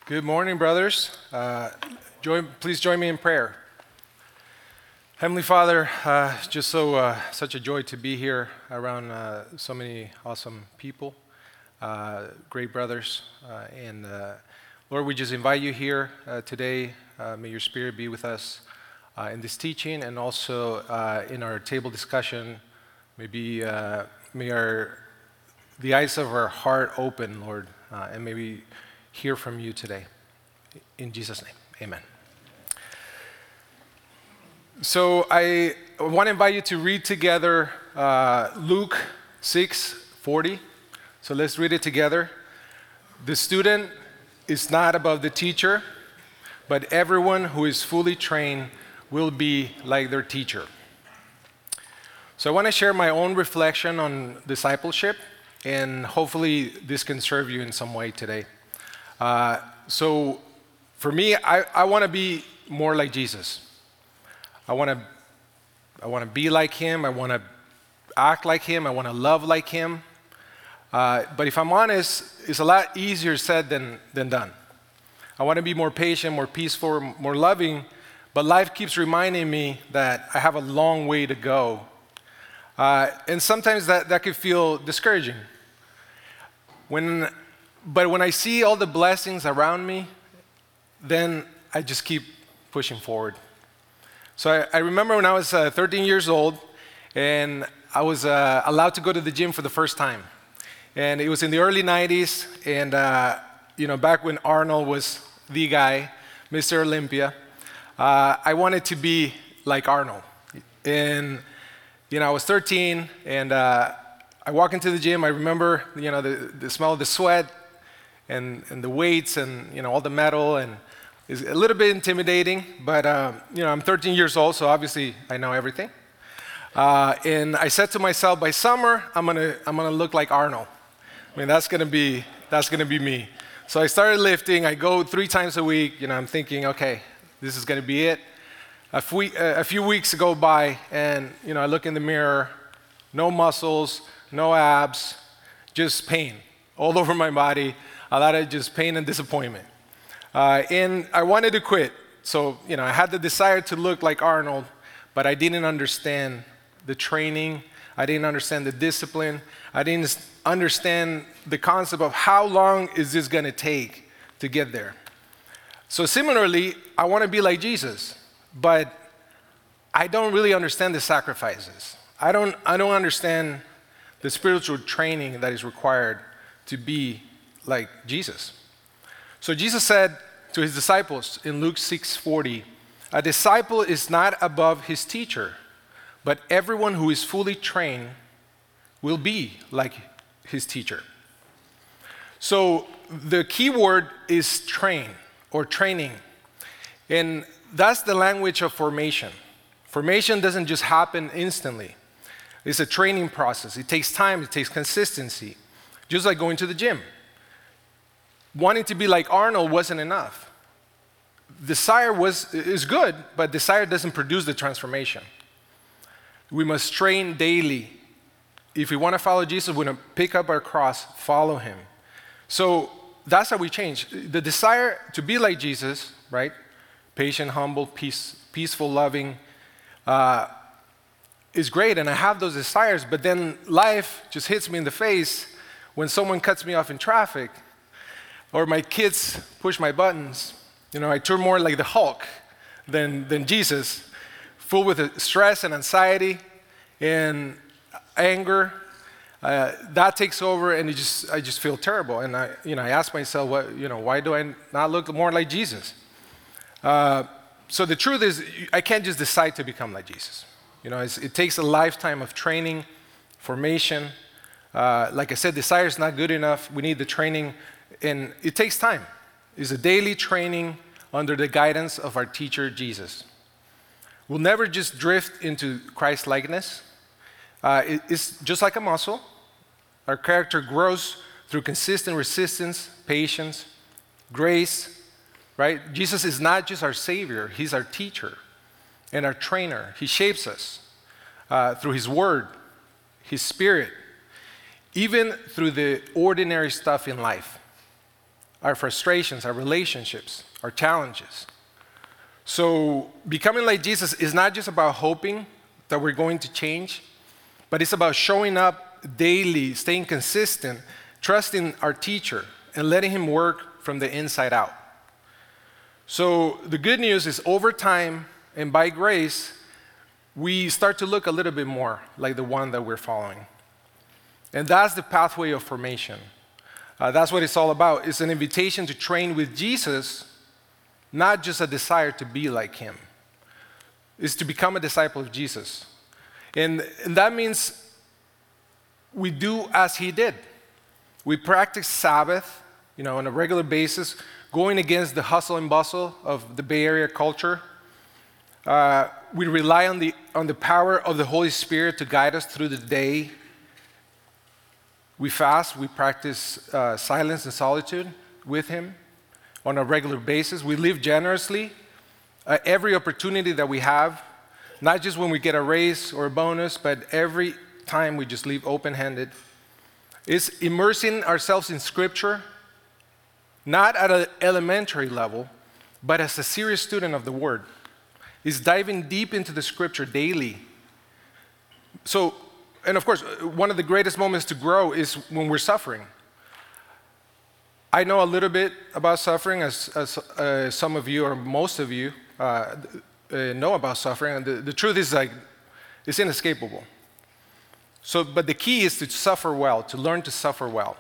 Good morning, brothers. Please join me in prayer. Heavenly Father, such a joy to be here around so many awesome people, great brothers. And Lord, we just invite you here today. May your Spirit be with us in this teaching and also in our table discussion. May the eyes of our heart open, Lord, and may we hear from you today. In Jesus' name, amen. So I want to invite you to read together Luke 6:40. So let's read it together. The student is not above the teacher, but everyone who is fully trained will be like their teacher. So I want to share my own reflection on discipleship, and hopefully this can serve you in some way today. So for me, I want to be more like Jesus. I want to be like him. I want to act like him. I want to love like him. But if I'm honest, it's a lot easier said than done. I want to be more patient, more peaceful, more loving, but life keeps reminding me that I have a long way to go. And sometimes that could feel discouraging. But when I see all the blessings around me, then I just keep pushing forward. So I remember when I was 13 years old, and I was allowed to go to the gym for the first time. And it was in the early 90s, and back when Arnold was the guy, Mr. Olympia, I wanted to be like Arnold. And I was 13, and I walk into the gym. I remember the smell of the sweat and the weights and all the metal, and it's a little bit intimidating, but I'm 13 years old, so obviously I know everything. And I said to myself, by summer I'm gonna look like Arnold. I mean, that's gonna be me. So I started lifting. I go 3 times a week. I'm thinking, okay, this is gonna be it. A few weeks go by, and I look in the mirror, no muscles, no abs, just pain all over my body. A lot of just pain and disappointment. And I wanted to quit. So, I had the desire to look like Arnold, but I didn't understand the training. I didn't understand the discipline. I didn't understand the concept of how long is this going to take to get there. So similarly, I want to be like Jesus, but I don't really understand the sacrifices. I don't understand the spiritual training that is required to be like Jesus. So Jesus said to his disciples in Luke 6:40, "A disciple is not above his teacher, but everyone who is fully trained will be like his teacher." So the key word is train or training. And that's the language of formation. Formation doesn't just happen instantly. It's a training process. It takes time, it takes consistency, just like going to the gym. Wanting to be like Arnold wasn't enough. Desire is good, but desire doesn't produce the transformation. We must train daily. If we want to follow Jesus, we're going to pick up our cross, follow him. So that's how we change. The desire to be like Jesus, right? Patient, humble, peaceful, loving, is great, and I have those desires, but then life just hits me in the face when someone cuts me off in traffic, or my kids push my buttons. I turn more like the Hulk than Jesus, full with stress and anxiety and anger. That takes over, and I just feel terrible. And I ask myself, why do I not look more like Jesus? So the truth is, I can't just decide to become like Jesus. It takes a lifetime of training, formation. Like I said, desire is not good enough. We need the training, and it takes time. It's a daily training under the guidance of our teacher, Jesus. We'll never just drift into Christ-likeness. It's just like a muscle. Our character grows through consistent resistance, patience, grace, right? Jesus is not just our Savior. He's our teacher and our trainer. He shapes us through his word, his spirit, even through the ordinary stuff in life. our frustrations, our relationships, our challenges. So becoming like Jesus is not just about hoping that we're going to change, but it's about showing up daily, staying consistent, trusting our teacher, and letting him work from the inside out. So the good news is over time and by grace, we start to look a little bit more like the one that we're following. And that's the pathway of formation. That's what it's all about. It's an invitation to train with Jesus, not just a desire to be like him. It's to become a disciple of Jesus. And that means we do as he did. We practice Sabbath, on a regular basis, going against the hustle and bustle of the Bay Area culture. We rely on the power of the Holy Spirit to guide us through the day. We fast, we practice silence and solitude with him on a regular basis. We live generously every opportunity that we have, not just when we get a raise or a bonus, but every time we just leave open-handed. It's immersing ourselves in Scripture, not at an elementary level, but as a serious student of the Word. It's diving deep into the Scripture daily. So, and of course, one of the greatest moments to grow is when we're suffering. I know a little bit about suffering, as some of you or most of you know about suffering. And the truth is, it's inescapable. So, but the key is to suffer well, to learn to suffer well.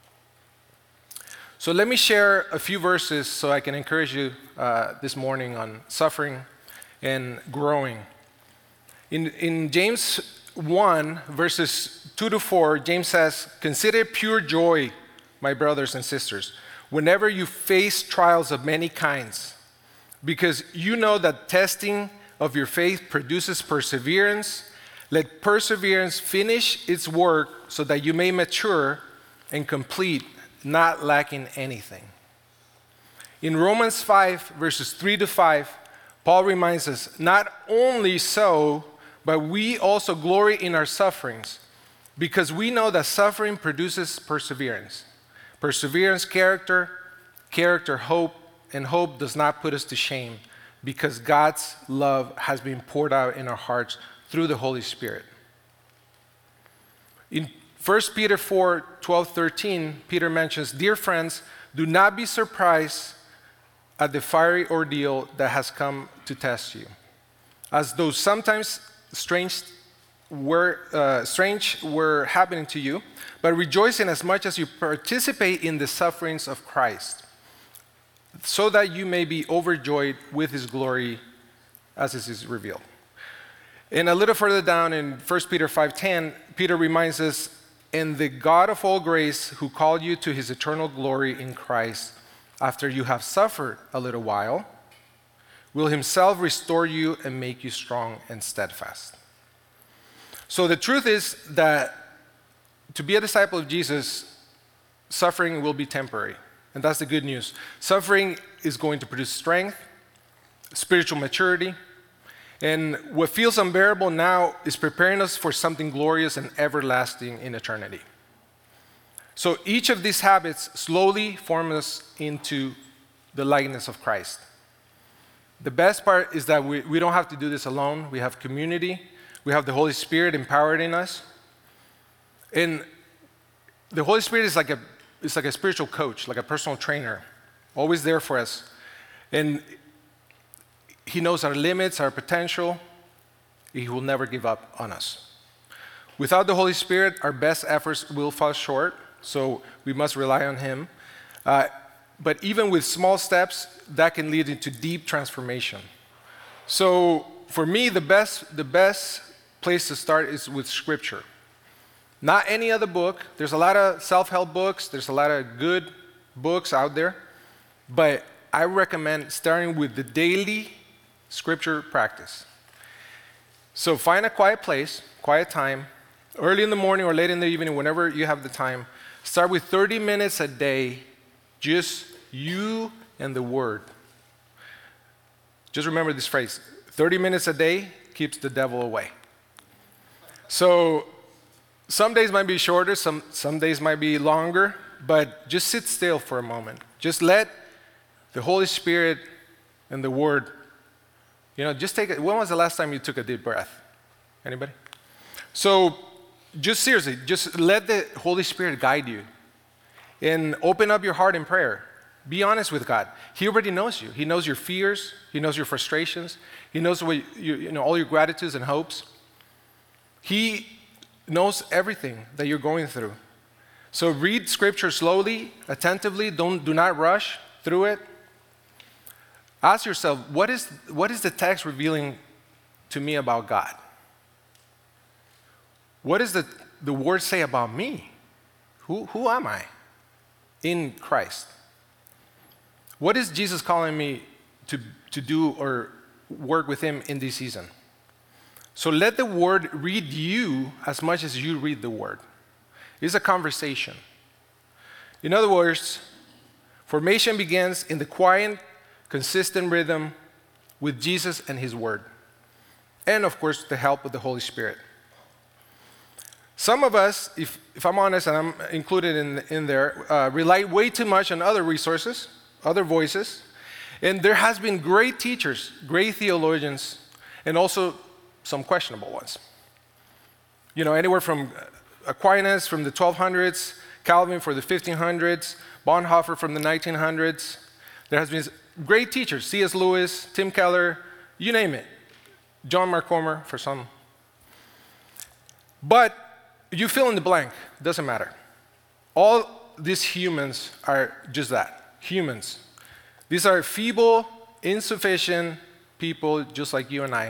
So let me share a few verses so I can encourage you this morning on suffering and growing. In James 1, verses 2 to 4, James says, "Consider it pure joy, my brothers and sisters, whenever you face trials of many kinds, because you know that testing of your faith produces perseverance. Let perseverance finish its work so that you may mature and complete, not lacking anything." In Romans 5, verses 3 to 5, Paul reminds us, "Not only so, but we also glory in our sufferings, because we know that suffering produces perseverance. Perseverance, character, character, hope, and hope does not put us to shame, because God's love has been poured out in our hearts through the Holy Spirit." In 1 Peter 4, 12, 13, Peter mentions, "Dear friends, do not be surprised at the fiery ordeal that has come to test you, as though sometimes strange were happening to you, but rejoice in as much as you participate in the sufferings of Christ, so that you may be overjoyed with his glory as it is revealed." And a little further down in 1 Peter 5:10, Peter reminds us, "And the God of all grace, who called you to his eternal glory in Christ, after you have suffered a little while, will himself restore you and make you strong and steadfast." So the truth is that to be a disciple of Jesus, suffering will be temporary. And that's the good news. Suffering is going to produce strength, spiritual maturity, and what feels unbearable now is preparing us for something glorious and everlasting in eternity. So each of these habits slowly form us into the likeness of Christ. The best part is that we don't have to do this alone. We have community. We have the Holy Spirit empowering us. And the Holy Spirit is like a spiritual coach, like a personal trainer, always there for us. And he knows our limits, our potential. He will never give up on us. Without the Holy Spirit, our best efforts will fall short, so we must rely on him. But even with small steps, that can lead into deep transformation. So for me, the best place to start is with Scripture. Not any other book. There's a lot of self-help books. There's a lot of good books out there. But I recommend starting with the daily Scripture practice. So find a quiet place, quiet time, early in the morning or late in the evening, whenever you have the time. Start with 30 minutes a day, just you and the Word. Just remember this phrase, 30 minutes a day keeps the devil away. So some days might be shorter, some days might be longer, but just sit still for a moment. Just let the Holy Spirit and the Word, just take it. When was the last time you took a deep breath? Anybody? So just seriously, just let the Holy Spirit guide you and open up your heart in prayer. Be honest with God. He already knows you. He knows your fears. He knows your frustrations. He knows what all your gratitudes and hopes. He knows everything that you're going through. So read Scripture slowly, attentively. Do not rush through it. Ask yourself, what is the text revealing to me about God? What does the Word say about me? Who am I in Christ? What is Jesus calling me to do or work with Him in this season? So let the Word read you as much as you read the Word. It's a conversation. In other words, formation begins in the quiet, consistent rhythm with Jesus and His Word. And of course, the help of the Holy Spirit. Some of us, if I'm honest, and I'm included in there, rely way too much on other resources, other voices. And there has been great teachers, great theologians, and also some questionable ones. Anywhere from Aquinas from the 1200s, Calvin for the 1500s, Bonhoeffer from the 1900s. There has been great teachers, C.S. Lewis, Tim Keller, you name it. John Mark Comer for some. But you fill in the blank, doesn't matter. All these humans are just that, humans. These are feeble, insufficient people just like you and I.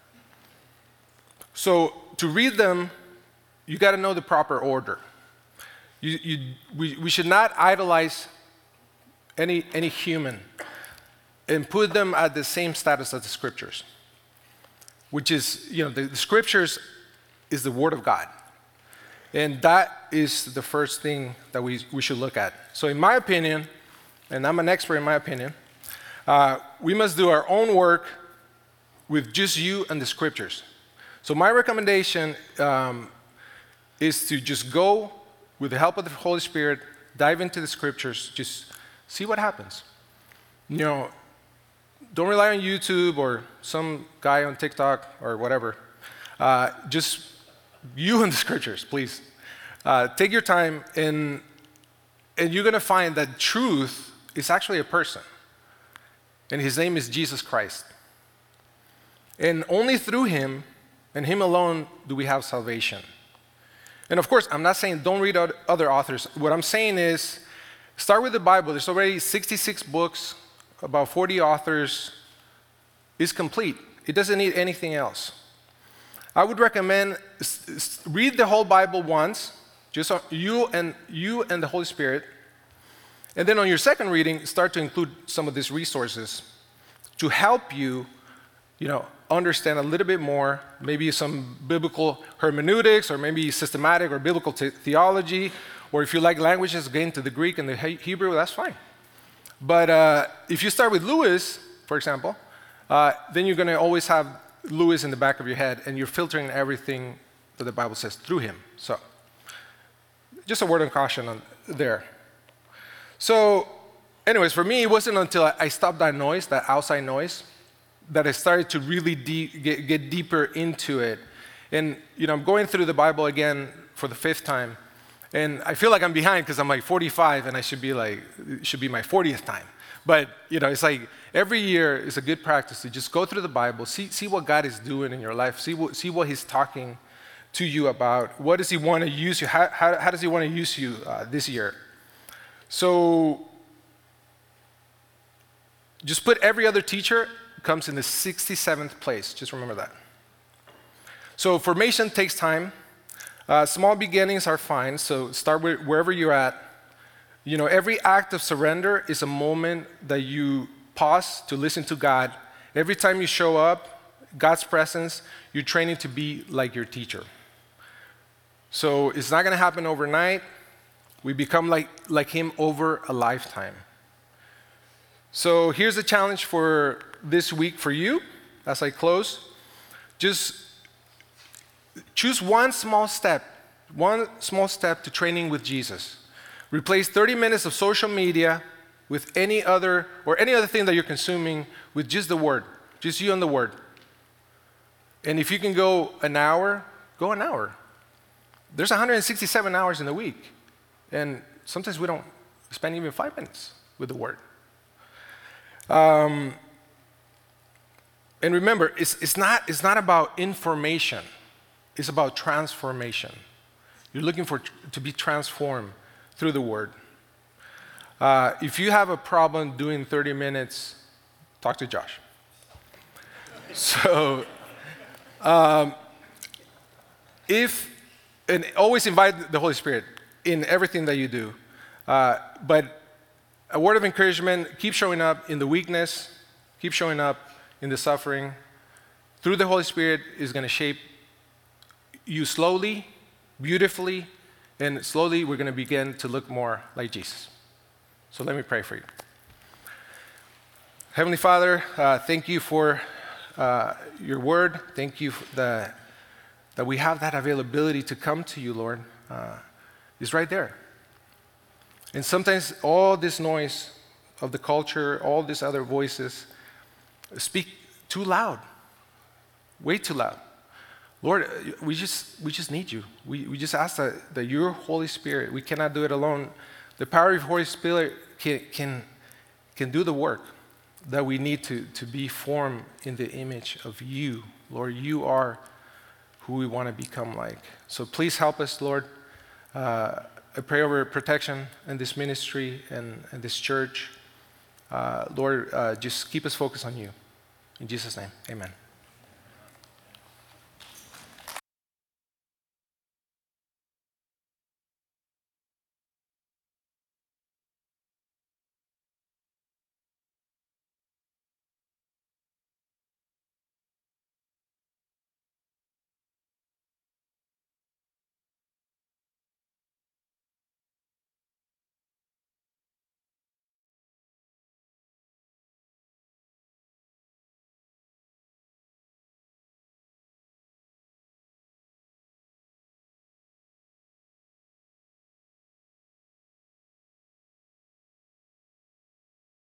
So to read them, you got to know the proper order. We should not idolize any human and put them at the same status as the Scriptures, which is, the Scriptures is the Word of God. And that is the first thing that we should look at. So in my opinion, and I'm an expert in my opinion, we must do our own work with just you and the Scriptures. So my recommendation is to just go with the help of the Holy Spirit, dive into the Scriptures, just see what happens. Don't rely on YouTube or some guy on TikTok or whatever. Just you and the Scriptures, please. Take your time, and you're going to find that truth is actually a person. And His name is Jesus Christ. And only through Him and Him alone do we have salvation. And of course, I'm not saying don't read other authors. What I'm saying is start with the Bible. There's already 66 books, about 40 authors. It's complete. It doesn't need anything else. I would recommend read the whole Bible once, just you and the Holy Spirit. And then on your second reading, start to include some of these resources to help you, understand a little bit more, maybe some biblical hermeneutics, or maybe systematic or biblical theology, or if you like languages, get into the Greek and the Hebrew, that's fine. But if you start with Lewis, for example, then you're going to always have Lewis in the back of your head, and you're filtering everything that the Bible says through him. So, just a word of caution there. So, anyways, for me, it wasn't until I stopped that noise, that outside noise, that I started to really get deeper into it. And, I'm going through the Bible again for the 5th time, and I feel like I'm behind because I'm like 45, and it should be my 40th time. But, it's like every year is a good practice to just go through the Bible, see what God is doing in your life, see what He's talking to you about. What does He want to use you? How does He want to use you this year? So just put every other teacher comes in the 67th place. Just remember that. So formation takes time. Small beginnings are fine. So start with wherever you're at. Every act of surrender is a moment that you pause to listen to God. Every time you show up, God's presence, you're training to be like your teacher. So it's not going to happen overnight. We become like Him over a lifetime. So here's the challenge for this week for you as I close. Just choose one small step to training with Jesus. Replace 30 minutes of social media with any other thing that you're consuming with just the Word, just you and the Word. And if you can go an hour, go an hour. There's 167 hours in a week, and sometimes we don't spend even 5 minutes with the Word. And remember, it's not about information. It's about transformation. You're looking to be transformed through the Word. If you have a problem doing 30 minutes, talk to Josh. So, and always invite the Holy Spirit in everything that you do. But a word of encouragement, keep showing up in the weakness, keep showing up in the suffering. Through the Holy Spirit is going to shape you slowly, beautifully, and slowly we're going to begin to look more like Jesus. So let me pray for you. Heavenly Father, thank you for your word. Thank you that we have that availability to come to you, Lord. It's right there. And sometimes all this noise of the culture, all these other voices speak too loud, way too loud. Lord, we just need you. We just ask that your Holy Spirit, we cannot do it alone. The power of Holy Spirit can do the work that we need to be formed in the image of you. Lord, you are who we want to become like. So please help us, Lord. I pray over protection in this ministry and this church. Lord, just keep us focused on you. In Jesus' name, amen.